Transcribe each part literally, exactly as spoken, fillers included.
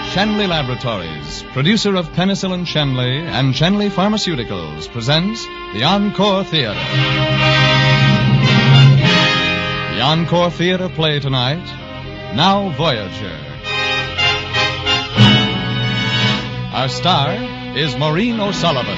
Shenley Laboratories, producer of Penicillin Shenley and Shenley Pharmaceuticals, presents the Encore Theater. The Encore Theater play tonight, Now Voyager. Our star is Maureen O'Sullivan.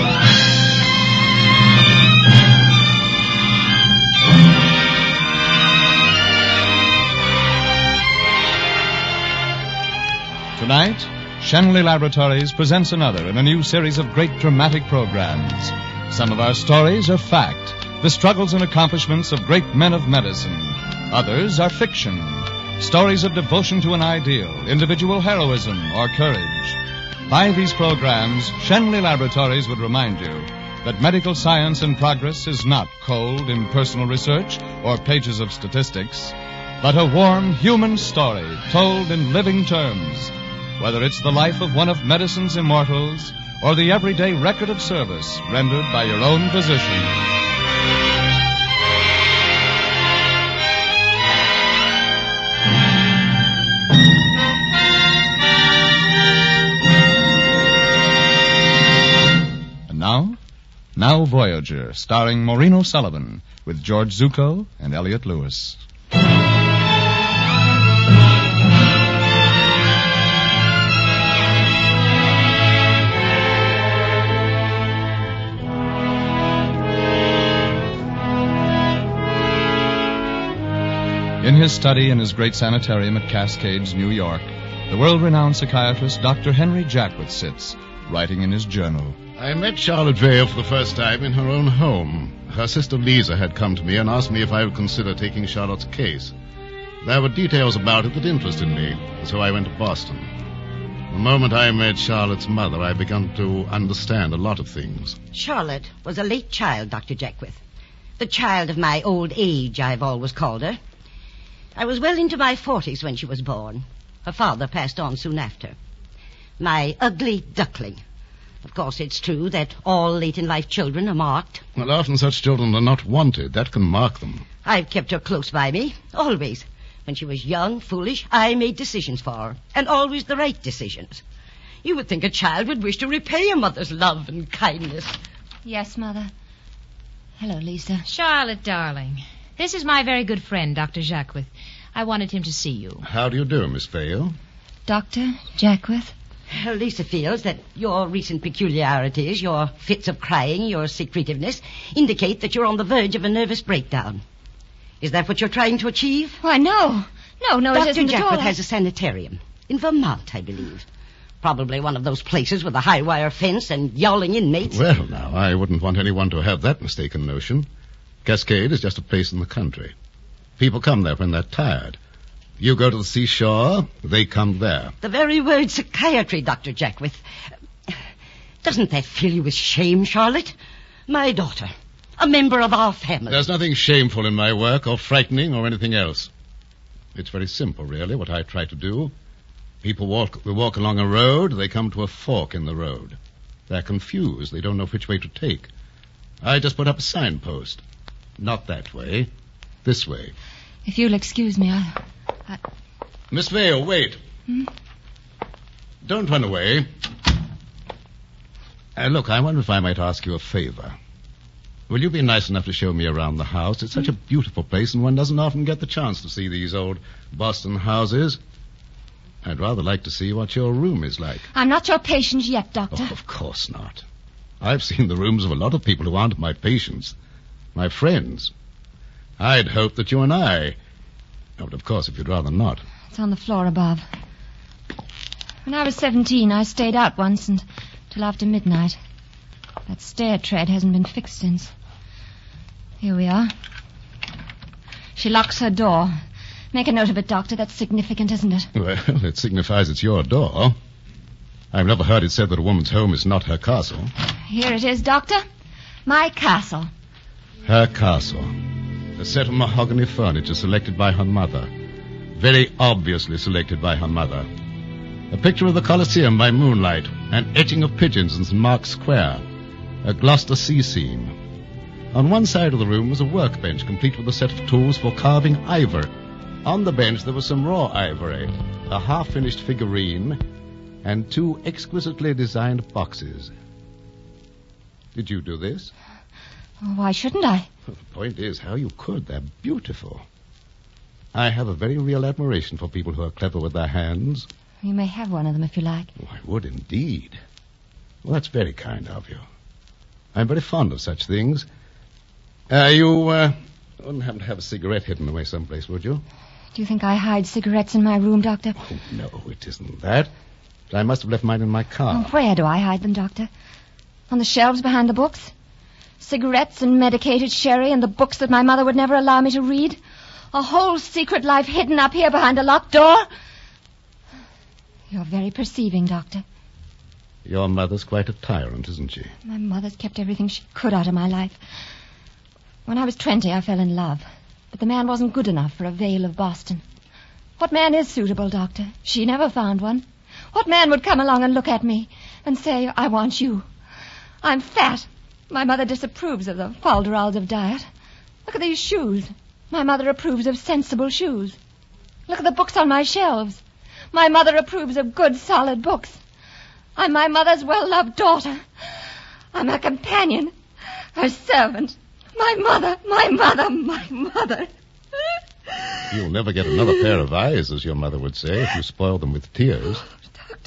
Tonight, Shenley Laboratories presents another in a new series of great dramatic programs. Some of our stories are fact, the struggles and accomplishments of great men of medicine. Others are fiction, stories of devotion to an ideal, individual heroism, or courage. By these programs, Shenley Laboratories would remind you that medical science and progress is not cold, impersonal research or pages of statistics, but a warm human story told in living terms. Whether it's the life of one of medicine's immortals or the everyday record of service rendered by your own physician. And now, Now Voyager, starring Maureen O'Sullivan with George Zucco and Elliot Lewis. In his study in his great sanitarium at Cascades, New York, the world-renowned psychiatrist Doctor Henry Jackwith sits, writing in his journal. I met Charlotte Vale for the first time in her own home. Her sister Lisa had come to me and asked me if I would consider taking Charlotte's case. There were details about it that interested me, so I went to Boston. The moment I met Charlotte's mother, I began to understand a lot of things. Charlotte was a late child, Doctor Jackwith. The child of my old age, I've always called her. I was well into my forties when she was born. Her father passed on soon after. My ugly duckling. Of course, it's true that all late-in-life children are marked. Well, often such children are not wanted. That can mark them. I've kept her close by me, always. When she was young, foolish, I made decisions for her, and always the right decisions. You would think a child would wish to repay a mother's love and kindness. Yes, Mother. Hello, Lisa. Charlotte, darling. This is my very good friend, Doctor Jackwith. I wanted him to see you. How do you do, Miss Vale? Doctor Jackwith? Lisa feels that your recent peculiarities, your fits of crying, your secretiveness, indicate that you're on the verge of a nervous breakdown. Is that what you're trying to achieve? Why, no. No, no, Doctor it isn't at all. Jackwith has a sanitarium in Vermont, I believe. Probably one of those places with a high-wire fence and yowling inmates. Well, now, I wouldn't want anyone to have that mistaken notion. Cascade is just a place in the country. People come there when they're tired. You go to the seashore, they come there. The very word psychiatry, Doctor Jackwith. Doesn't that fill you with shame, Charlotte? My daughter, a member of our family. There's nothing shameful in my work or frightening or anything else. It's very simple, really, what I try to do. People walk, they walk along a road, they come to a fork in the road. They're confused, they don't know which way to take. I just put up a signpost. Not that way. This way. If you'll excuse me, I... I... Miss Vale, wait. Hmm? Don't run away. Uh, look, I wonder if I might ask you a favor. Will you be nice enough to show me around the house? It's such a beautiful place, and one doesn't often get the chance to see these old Boston houses. I'd rather like to see what your room is like. I'm not your patient yet, Doctor. Oh, of course not. I've seen the rooms of a lot of people who aren't my patients. My friends. I'd hoped that you and I... Oh, but of course, if you'd rather not. It's on the floor above. When I was seventeen, I stayed out once until after midnight. That stair tread hasn't been fixed since. Here we are. She locks her door. Make a note of it, Doctor. That's significant, isn't it? Well, it signifies it's your door. I've never heard it said that a woman's home is not her castle. Here it is, Doctor. My castle. Her castle. A set of mahogany furniture selected by her mother. Very obviously selected by her mother. A picture of the Colosseum by moonlight. An etching of pigeons in Saint Mark's Square. A Gloucester sea scene. On one side of the room was a workbench complete with a set of tools for carving ivory. On the bench there was some raw ivory, a half-finished figurine, and two exquisitely designed boxes. Did you do this? Why shouldn't I? Well, the point is how you could. They're beautiful. I have a very real admiration for people who are clever with their hands. You may have one of them if you like. Oh, I would indeed. Well, that's very kind of you. I'm very fond of such things. Uh, you uh, wouldn't happen to have a cigarette hidden away someplace, would you? Do you think I hide cigarettes in my room, Doctor? Oh, no, it isn't that. But I must have left mine in my car. Oh, where do I hide them, Doctor? On the shelves behind the books? Cigarettes and medicated sherry and the books that my mother would never allow me to read? A whole secret life hidden up here behind a locked door? You're very perceiving, Doctor. Your mother's quite a tyrant, isn't she? My mother's kept everything she could out of my life. When I was twenty, I fell in love. But the man wasn't good enough for a Vale of Boston. What man is suitable, Doctor? She never found one. What man would come along and look at me and say, I want you? I'm fat. My mother disapproves of the falderals of diet. Look at these shoes. My mother approves of sensible shoes. Look at the books on my shelves. My mother approves of good, solid books. I'm my mother's well-loved daughter. I'm her companion, her servant. My mother, my mother, my mother. You'll never get another pair of eyes, as your mother would say, if you spoil them with tears. Doctor.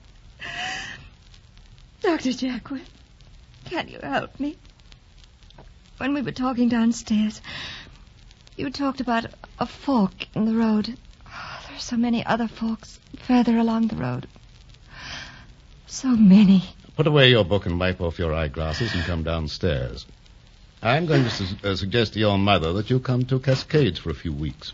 Doctor Jackwith, can you help me? When we were talking downstairs, you talked about a fork in the road. Oh, there are so many other forks further along the road. So many. Put away your book and wipe off your eyeglasses and come downstairs. I'm going to su- uh, suggest to your mother that you come to Cascades for a few weeks.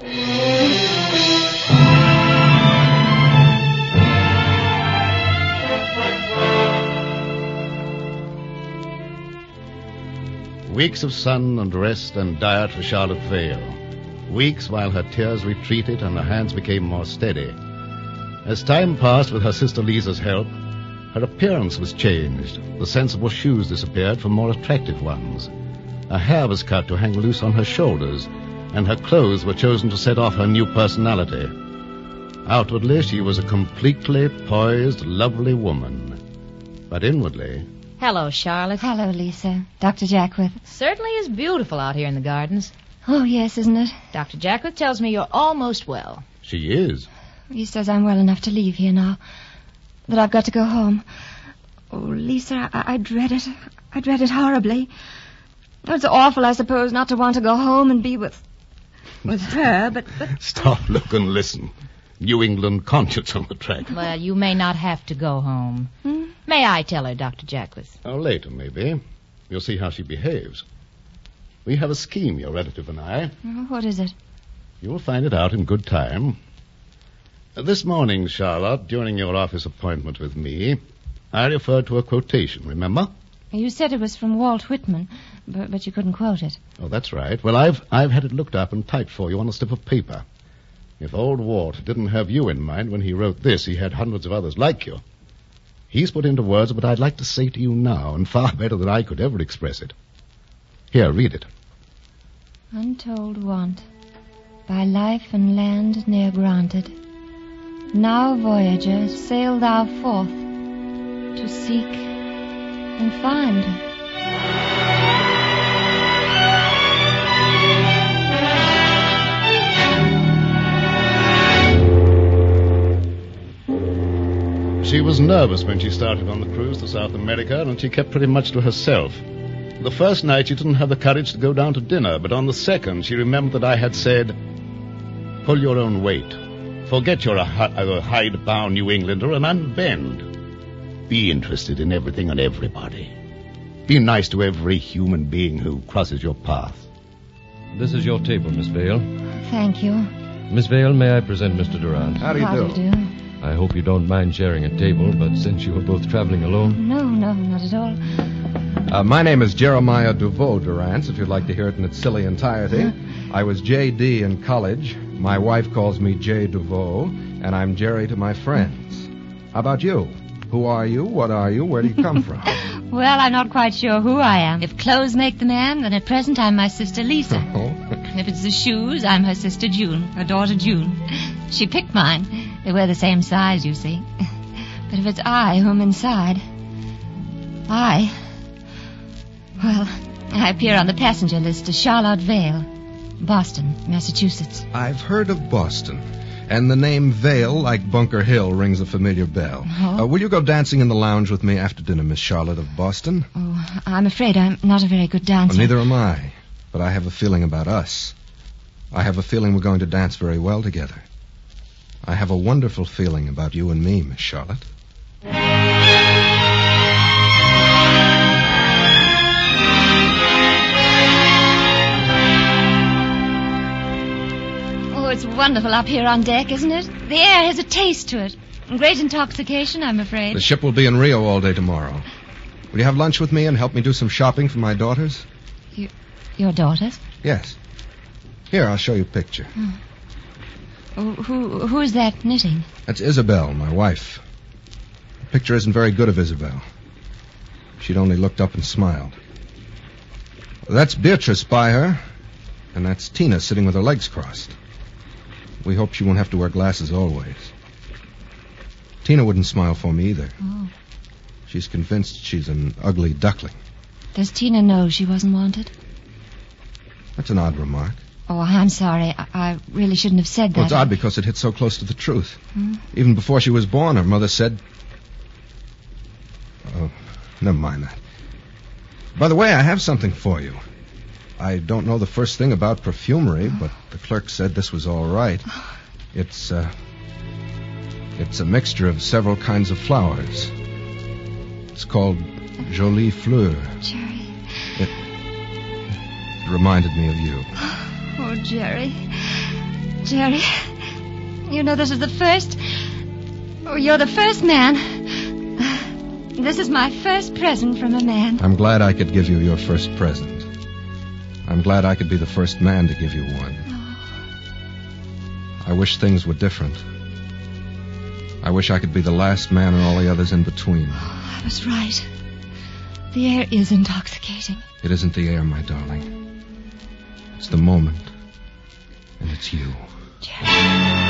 Weeks of sun and rest and diet for Charlotte Vale. Weeks while her tears retreated and her hands became more steady. As time passed with her sister Lisa's help, her appearance was changed. The sensible shoes disappeared for more attractive ones. Her hair was cut to hang loose on her shoulders, and her clothes were chosen to set off her new personality. Outwardly, she was a completely poised, lovely woman. But inwardly... Hello, Charlotte. Hello, Lisa. Doctor Jackwith. Certainly is beautiful out here in the gardens. Oh, yes, isn't it? Doctor Jackwith tells me you're almost well. She is. He says I'm well enough to leave here now. That I've got to go home. Oh, Lisa, I, I dread it. I dread it horribly. It's awful, I suppose, not to want to go home and be with... with her, but... but... Stop, look, and listen. New England conscience on the track. Well, you may not have to go home. Hmm? May I tell her, Doctor Jackwith? Oh, later, maybe. You'll see how she behaves. We have a scheme, your relative and I. Oh, what is it? You'll find it out in good time. Uh, This morning, Charlotte, during your office appointment with me, I referred to a quotation, remember? You said it was from Walt Whitman, but, but you couldn't quote it. Oh, that's right. Well, I've I've had it looked up and typed for you on a slip of paper. If old Walt didn't have you in mind when he wrote this, he had hundreds of others like you. He's put into words what I'd like to say to you now, and far better than I could ever express it. Here, read it. Untold want, by life and land ne'er granted. Now, voyager, sail thou forth to seek and find. She was nervous when she started on the cruise to South America, and she kept pretty much to herself. The first night she didn't have the courage to go down to dinner, but on the second she remembered that I had said, pull your own weight. Forget you're a, a hide-bound New Englander and unbend. Be interested in everything and everybody. Be nice to every human being who crosses your path. This is your table, Miss Vale. Thank you. Miss Vale, may I present Mister Durant? How do you How do? do you do? I hope you don't mind sharing a table, but since you are both traveling alone... No, no, not at all. Uh, my name is Jeremiah Duveau Durant, if you'd like to hear it in its silly entirety. I was J D in college. My wife calls me J. Duveau, and I'm Jerry to my friends. How about you? Who are you? What are you? Where do you come from? Well, I'm not quite sure who I am. If clothes make the man, then at present I'm my sister Lisa. Oh. If it's the shoes, I'm her sister June, her daughter June. She picked mine. They wear the same size, you see. But if it's I whom inside, I... Well, I appear on the passenger list as Charlotte Vale, Boston, Massachusetts. I've heard of Boston. And the name Vale, like Bunker Hill, rings a familiar bell. Oh? Uh, will you go dancing in the lounge with me after dinner, Miss Charlotte of Boston? Oh, I'm afraid I'm not a very good dancer. Well, neither am I. But I have a feeling about us. I have a feeling we're going to dance very well together. I have a wonderful feeling about you and me, Miss Charlotte. It's wonderful up here on deck, isn't it? The air has a taste to it. Great intoxication, I'm afraid. The ship will be in Rio all day tomorrow. Will you have lunch with me and help me do some shopping for my daughters? You, your daughters? Yes. Here, I'll show you a picture. Oh. Who, who's that knitting? That's Isabel, my wife. The picture isn't very good of Isabel. She'd only looked up and smiled. That's Beatrice by her, and that's Tina sitting with her legs crossed. We hope she won't have to wear glasses always. Tina wouldn't smile for me either. Oh. She's convinced she's an ugly duckling. Does Tina know she wasn't wanted? That's an odd remark. Oh, I'm sorry. I, I really shouldn't have said that. Well, it's odd because it hit so close to the truth. Hmm? Even before she was born, her mother said... Oh, never mind that. By the way, I have something for you. I don't know the first thing about perfumery, but the clerk said this was all right. It's, uh... It's a mixture of several kinds of flowers. It's called Jolie Fleur. Jerry. It, it reminded me of you. Oh, Jerry. Jerry. You know, this is the first... Oh, you're the first man. This is my first present from a man. I'm glad I could give you your first present. I'm glad I could be the first man to give you one. I wish things were different. I wish I could be the last man and all the others in between. Oh, I was right. The air is intoxicating. It isn't the air, my darling. It's the moment. And it's you. Jerry.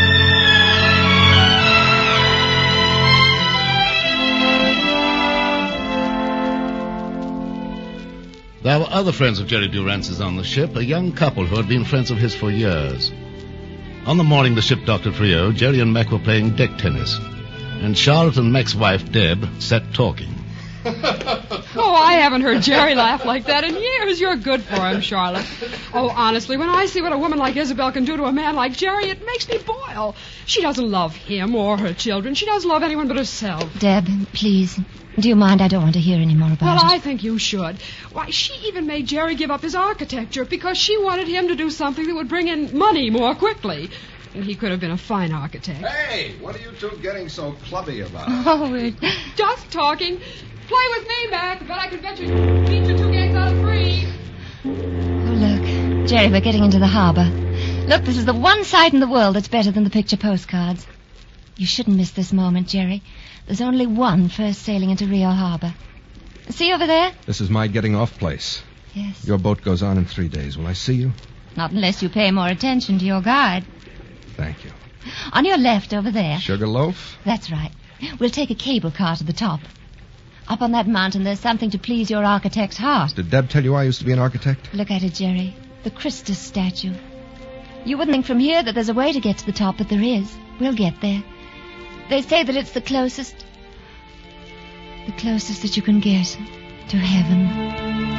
There were other friends of Jerry Durance's on the ship, a young couple who had been friends of his for years. On the morning the ship docked at Rio, Jerry and Mac were playing deck tennis, and Charlotte and Mac's wife, Deb, sat talking. Oh, I haven't heard Jerry laugh like that in years. You're good for him, Charlotte. Oh, honestly, when I see what a woman like Isabel can do to a man like Jerry, it makes me boil. She doesn't love him or her children. She doesn't love anyone but herself. Deb, please. Do you mind? I don't want to hear any more about well, it. Well, I think you should. Why, she even made Jerry give up his architecture because she wanted him to do something that would bring in money more quickly. And he could have been a fine architect. Hey, what are you two getting so clubby about? Oh, we're... Just talking. Play with me, Mac. Bet I could bet you beat you two games out of three. Oh, look. Jerry, we're getting into the harbor. Look, this is the one sight in the world that's better than the picture postcards. You shouldn't miss this moment, Jerry. There's only one first sailing into Rio Harbor. See over there? This is my getting off place. Yes. Your boat goes on in three days. Will I see you? Not unless you pay more attention to your guide. Thank you. On your left over there. Sugarloaf? That's right. We'll take a cable car to the top. Up on that mountain, there's something to please your architect's heart. Did Deb tell you I used to be an architect? Look at it, Jerry. The Christus statue. You wouldn't think from here that there's a way to get to the top, but there is. We'll get there. They say that it's the closest... The closest that you can get to heaven.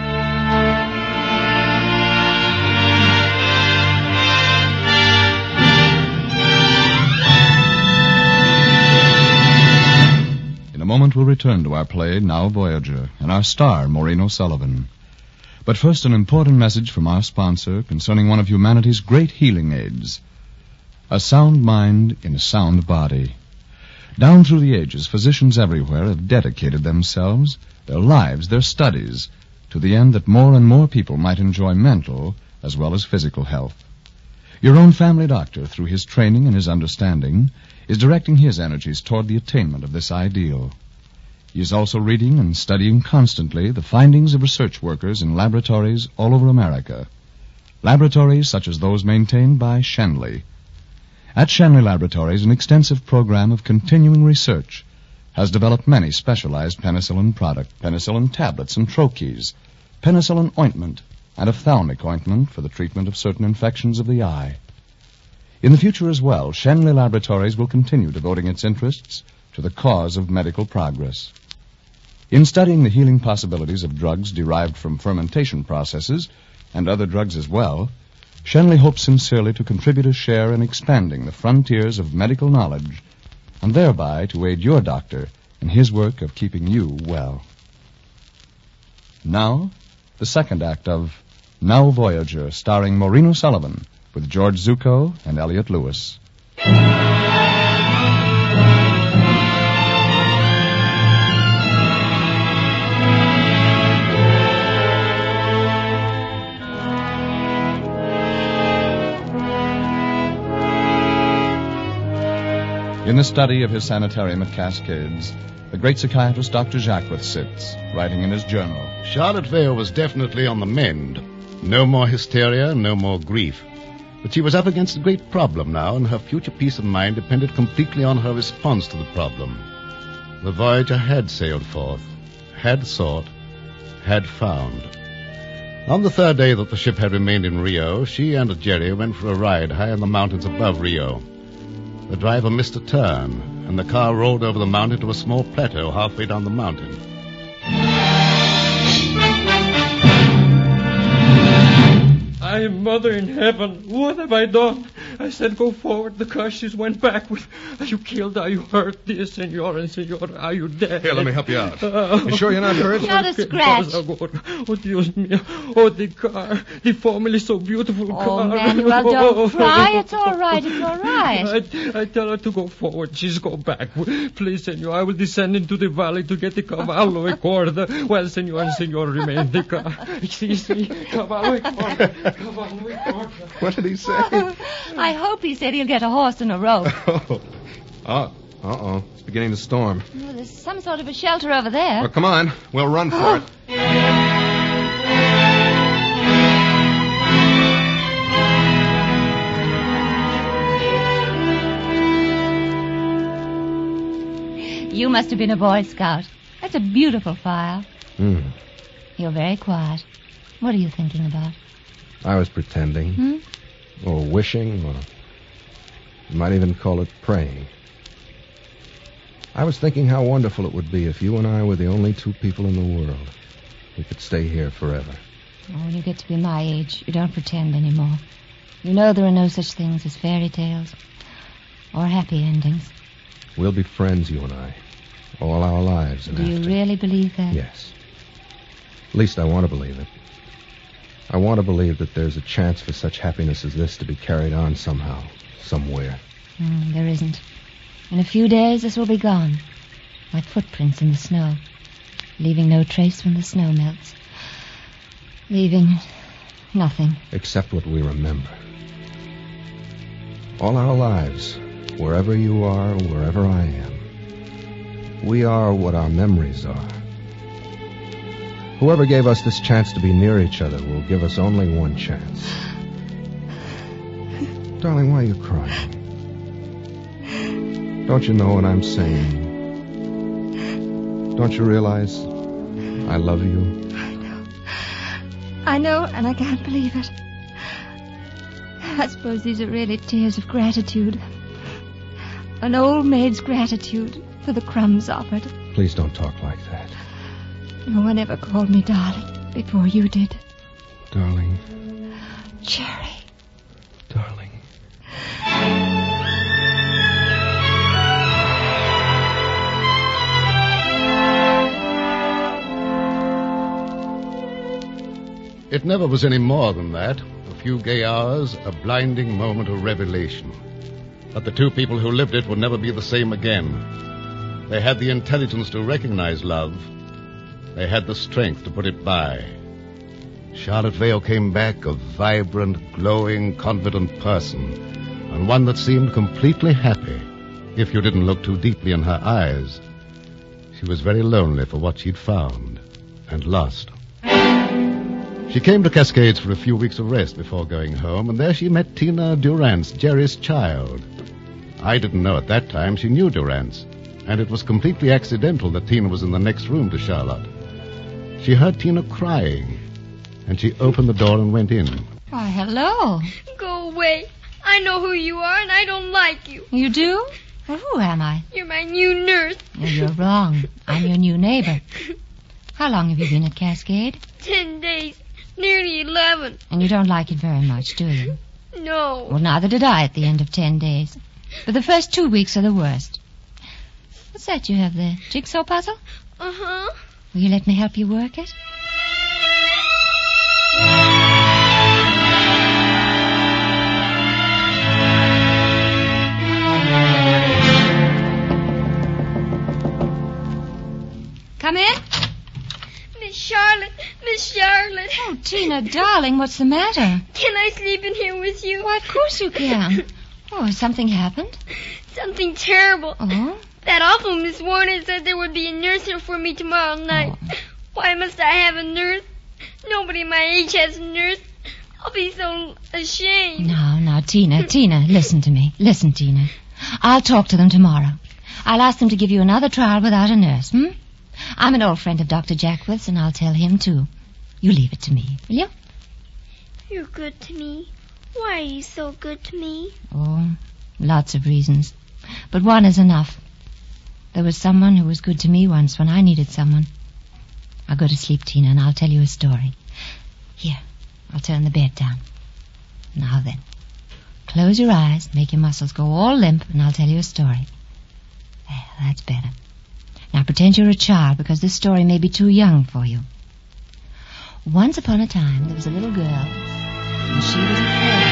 In a moment we'll return to our play, Now Voyager, and our star, Maureen O'Sullivan. But first, an important message from our sponsor concerning one of humanity's great healing aids. A sound mind in a sound body. Down through the ages, physicians everywhere have dedicated themselves, their lives, their studies, to the end that more and more people might enjoy mental as well as physical health. Your own family doctor, through his training and his understanding, is directing his energies toward the attainment of this ideal. He is also reading and studying constantly the findings of research workers in laboratories all over America. Laboratories such as those maintained by Shenley. At Shenley Laboratories, an extensive program of continuing research has developed many specialized penicillin products, penicillin tablets and troches, penicillin ointment, and ophthalmic ointment for the treatment of certain infections of the eye. In the future as well, Shenley Laboratories will continue devoting its interests to the cause of medical progress. In studying the healing possibilities of drugs derived from fermentation processes, and other drugs as well, Shenley hopes sincerely to contribute a share in expanding the frontiers of medical knowledge, and thereby to aid your doctor in his work of keeping you well. Now, the second act of Now Voyager, starring Maureen O'Sullivan, with George Zucco and Elliot Lewis. In the study of his sanitarium at Cascades, the great psychiatrist Doctor Jacquith sits, writing in his journal. Charlotte Vale was definitely on the mend. No more hysteria, no more grief. But she was up against a great problem now, and her future peace of mind depended completely on her response to the problem. The Voyager had sailed forth, had sought, had found. On the third day that the ship had remained in Rio, she and Jerry went for a ride high in the mountains above Rio. The driver missed a turn, and the car rolled over the mountain to a small plateau halfway down the mountain. I, Mother in heaven, what have I done? I said go forward. The car she went back with. Are you killed? Are you hurt, dear senor and senora? Are you dead? Here, let me help you out. Uh, you sure you're not hurt? Not a scratch. Oh, Dios mío. Oh, the car. The formerly so beautiful Oh, car. Manuel, don't cry. It's all right. It's all right. I, I tell her to go forward. She's go back. Please, senor, I will descend into the valley to get the cavallo e corda. Well, senor and senora remain in the car. See, see, cavallo e corda. Cavallo e corda. What did he say? I hope he said he'll get a horse and a rope. Oh, oh, uh-oh. It's beginning to storm. Oh, there's some sort of a shelter over there. Well, come on. We'll run for it. You must have been a Boy Scout. That's a beautiful fire. Hmm. You're very quiet. What are you thinking about? I was pretending. Hmm? Or wishing, or you might even call it praying. I was thinking how wonderful it would be if you and I were the only two people in the world. We could stay here forever. Oh, when you get to be my age, you don't pretend anymore. You know there are no such things as fairy tales or happy endings. We'll be friends, you and I, all our lives. And Do you after. really believe that? Yes. At least I want to believe it. I want to believe that there's a chance for such happiness as this to be carried on somehow, somewhere. Mm, there isn't. In a few days, this will be gone, like footprints in the snow, leaving no trace when the snow melts. Leaving nothing. Except what we remember. All our lives, wherever you are, wherever I am, we are what our memories are. Whoever gave us this chance to be near each other will give us only one chance. Darling, why are you crying? Don't you know what I'm saying? Don't you realize I love you? I know. I know, and I can't believe it. I suppose these are really tears of gratitude. An old maid's gratitude for the crumbs offered. Please don't talk like that. No one ever called me darling before you did. Darling. Jerry. Darling. It never was any more than that. A few gay hours, a blinding moment of revelation. But the two people who lived it would never be the same again. They had the intelligence to recognize love. They had the strength to put it by. Charlotte Vale came back a vibrant, glowing, confident person, and one that seemed completely happy, if you didn't look too deeply in her eyes. She was very lonely for what she'd found and lost. She came to Cascades for a few weeks of rest before going home, and there she met Tina Durrance, Jerry's child. I didn't know at that time she knew Durrance, and it was completely accidental that Tina was in the next room to Charlotte. She heard Tina crying, and she opened the door and went in. Why, hello. Go away. I know who you are, and I don't like you. You do? Well, who am I? You're my new nurse. No, you're wrong. I'm your new neighbor. How long have you been at Cascade? Ten days. Nearly eleven. And you don't like it very much, do you? No. Well, neither did I at the end of ten days. But the first two weeks are the worst. What's that you have there? Jigsaw puzzle? Uh-huh. Will you let me help you work it? Come in. Miss Charlotte, Miss Charlotte. Oh, Tina, darling, what's the matter? Can I sleep in here with you? Why, of course you can. Oh, has something happened? Something terrible. Oh? That awful Miss Warner said there would be a nurse here for me tomorrow night. Oh. Why must I have a nurse? Nobody my age has a nurse. I'll be so ashamed. No, no, Tina, Tina, listen to me. Listen, Tina. I'll talk to them tomorrow. I'll ask them to give you another trial without a nurse, hmm? I'm an old friend of Doctor Jackwith's, and I'll tell him, too. You leave it to me, will you? You're good to me. Why are you so good to me? Oh, lots of reasons. But one is enough. There was someone who was good to me once when I needed someone. I'll go to sleep, Tina, and I'll tell you a story. Here, I'll turn the bed down. Now then, close your eyes, make your muscles go all limp, and I'll tell you a story. There, that's better. Now pretend you're a child, because this story may be too young for you. Once upon a time, there was a little girl, and she was afraid.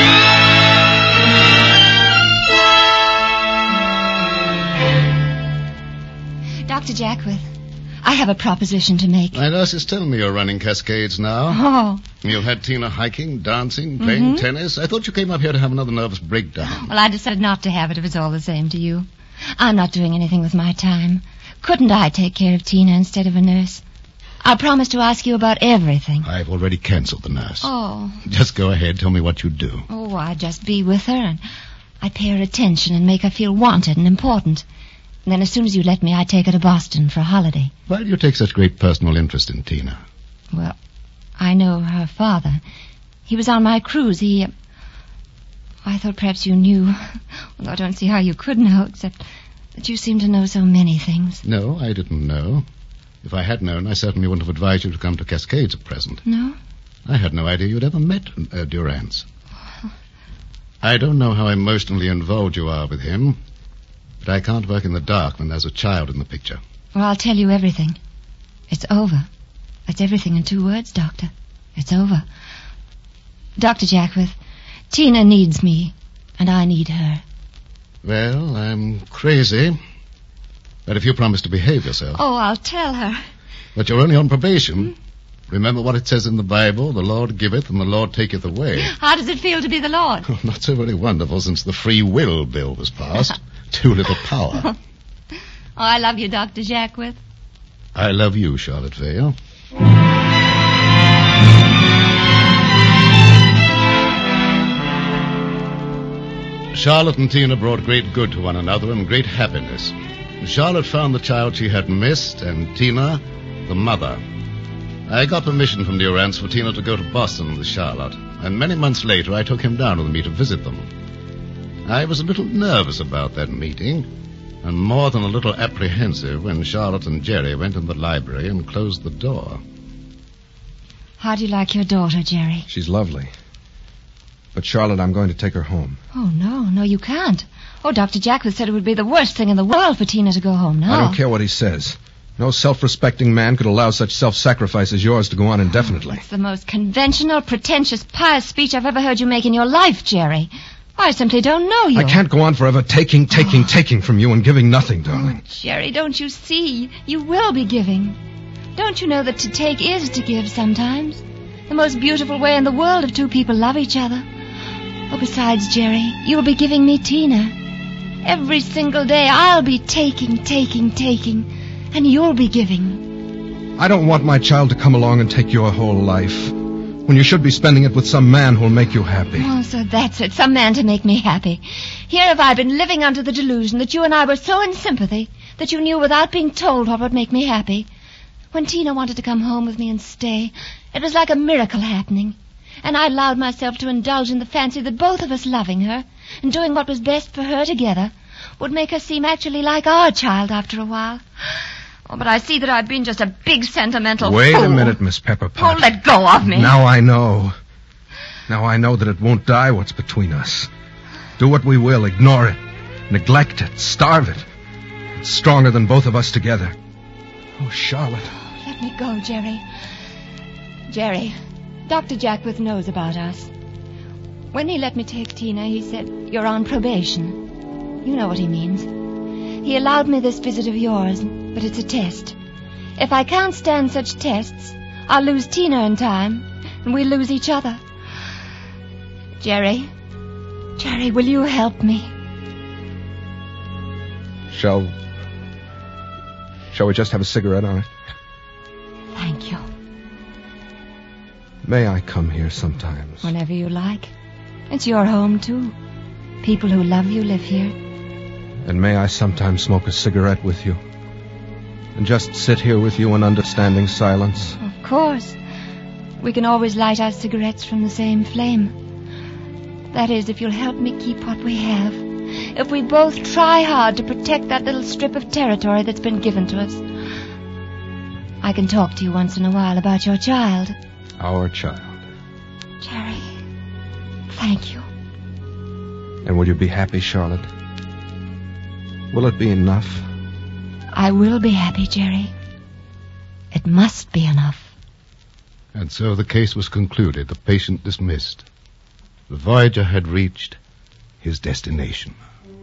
Doctor Jackwith, I have a proposition to make. My nurse is telling me you're running Cascades now. Oh. You've had Tina hiking, dancing, playing mm-hmm. tennis. I thought you came up here to have another nervous breakdown. Well, I decided not to have it if it's all the same to you. I'm not doing anything with my time. Couldn't I take care of Tina instead of a nurse? I promised to ask you about everything. I've already cancelled the nurse. Oh. Just go ahead. Tell me what you do. Oh, I'd just be with her, and I'd pay her attention and make her feel wanted and important. And then as soon as you let me, I'd take her to Boston for a holiday. Why do you take such great personal interest in Tina? Well, I know her father. He was on my cruise. He... Uh, I thought perhaps you knew. Well, I don't see how you could know, except that you seem to know so many things. No, I didn't know. If I had known, I certainly wouldn't have advised you to come to Cascades at present. No? I had no idea you'd ever met uh, Durrance. I don't know how emotionally involved you are with him, but I can't work in the dark when there's a child in the picture. Well, I'll tell you everything. It's over. That's everything in two words, Doctor. It's over. Doctor Jackwith, Tina needs me, and I need her. Well, I'm crazy, but if you promise to behave yourself... Oh, I'll tell her. But you're only on probation. Hmm? Remember what it says in the Bible, the Lord giveth and the Lord taketh away. How does it feel to be the Lord? Oh, not so very wonderful since the free will bill was passed. Too little power. Oh, I love you, Doctor Jackwith. I love you, Charlotte Vale. Charlotte and Tina brought great good to one another and great happiness. Charlotte found the child she had missed, and Tina, the mother. I got permission from Durrance for Tina to go to Boston with Charlotte, and many months later I took him down with me to visit them. I was a little nervous about that meeting, and more than a little apprehensive when Charlotte and Jerry went in the library and closed the door. How do you like your daughter, Jerry? She's lovely. But, Charlotte, I'm going to take her home. Oh, no, no, you can't. Oh, Doctor Jackwith said it would be the worst thing in the world for Tina to go home now. I don't care what he says. No self-respecting man could allow such self-sacrifice as yours to go on indefinitely. Oh, it's the most conventional, pretentious, pious speech I've ever heard you make in your life, Jerry. I simply don't know you. I can't go on forever taking, taking, oh. taking from you and giving nothing, darling. Oh, Jerry, don't you see? You will be giving. Don't you know that to take is to give sometimes? The most beautiful way in the world if two people love each other. Oh, besides, Jerry, you'll be giving me Tina. Every single day I'll be taking, taking, taking, and you'll be giving. I don't want my child to come along and take your whole life, when you should be spending it with some man who'll make you happy. Oh, so that's it, some man to make me happy. Here have I been living under the delusion that you and I were so in sympathy that you knew without being told what would make me happy. When Tina wanted to come home with me and stay, it was like a miracle happening. And I allowed myself to indulge in the fancy that both of us loving her and doing what was best for her together would make her seem actually like our child after a while. Oh, but I see that I've been just a big sentimental Wait fool. a minute, Miss Pepperpot. Oh, let go of me. Now I know. Now I know that it won't die what's between us. Do what we will, ignore it, neglect it, starve it. It's stronger than both of us together. Oh, Charlotte. Let me go, Jerry. Jerry, Doctor Jackwith knows about us. When he let me take Tina, he said, "You're on probation." You know what he means. He allowed me this visit of yours, but it's a test. If I can't stand such tests, I'll lose Tina in time, and we'll lose each other. Jerry, Jerry, will you help me? Shall... Shall we just have a cigarette on it? Thank you. May I come here sometimes? Whenever you like. It's your home, too. People who love you live here. And may I sometimes smoke a cigarette with you? And just sit here with you in understanding silence? Of course. We can always light our cigarettes from the same flame. That is, if you'll help me keep what we have. If we both try hard to protect that little strip of territory that's been given to us. I can talk to you once in a while about your child. Our child. Jerry, thank you. And will you be happy, Charlotte? Will it be enough? I will be happy, Jerry. It must be enough. And so the case was concluded, the patient dismissed. The Voyager had reached his destination.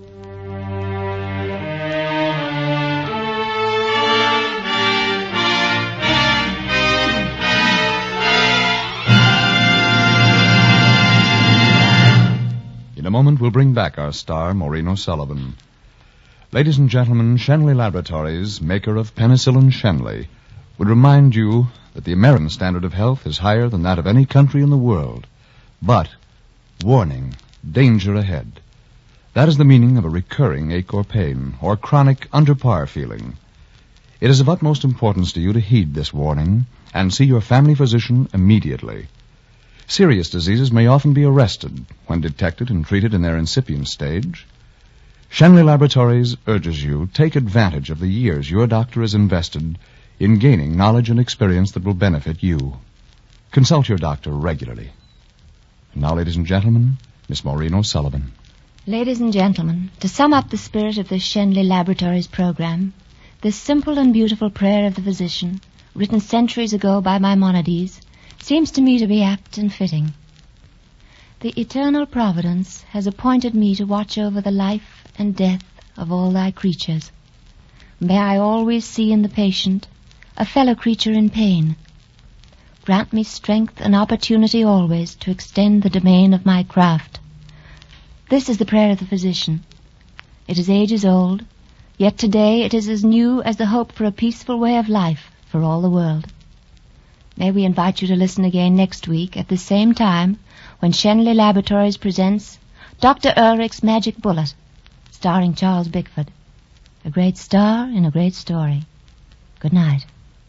In a moment, we'll bring back our star, Maureen O'Sullivan. Ladies and gentlemen, Shenley Laboratories, maker of penicillin Shenley, would remind you that the American standard of health is higher than that of any country in the world. But, warning, danger ahead. That is the meaning of a recurring ache or pain, or chronic under-par feeling. It is of utmost importance to you to heed this warning and see your family physician immediately. Serious diseases may often be arrested when detected and treated in their incipient stage. Shenley Laboratories urges you take advantage of the years your doctor has invested in gaining knowledge and experience that will benefit you. Consult your doctor regularly. And now, ladies and gentlemen, Miss Maureen O'Sullivan. Ladies and gentlemen, to sum up the spirit of this Shenley Laboratories program, this simple and beautiful prayer of the physician, written centuries ago by Maimonides, seems to me to be apt and fitting. The eternal providence has appointed me to watch over the life and death of all thy creatures. May I always see in the patient a fellow creature in pain. Grant me strength and opportunity always to extend the domain of my craft. This is the prayer of the physician. It is ages old, yet today it is as new as the hope for a peaceful way of life for all the world. May we invite you to listen again next week at the same time when Shenley Laboratories presents Doctor Ulrich's Magic Bullet, starring Charles Bickford. A great star in a great story. Good night.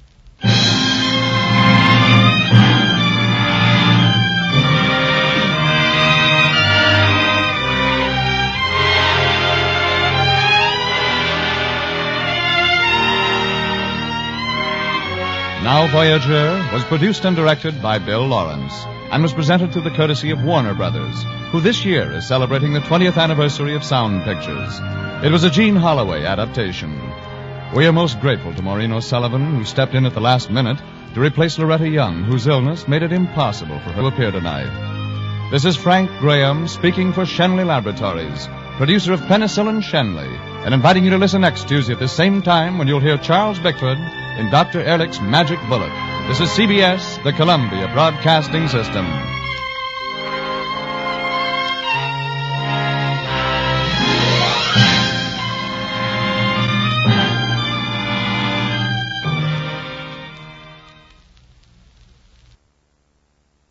Now Voyager was produced and directed by Bill Lawrence and was presented through the courtesy of Warner Brothers, who this year is celebrating the twentieth anniversary of Sound Pictures. It was a Gene Holloway adaptation. We are most grateful to Maureen O'Sullivan, who stepped in at the last minute to replace Loretta Young, whose illness made it impossible for her to appear tonight. This is Frank Graham speaking for Shenley Laboratories, producer of Penicillin Shenley, and inviting you to listen next Tuesday at the same time when you'll hear Charles Bickford in Doctor Ehrlich's Magic Bullet. This is C B S, the Columbia Broadcasting System.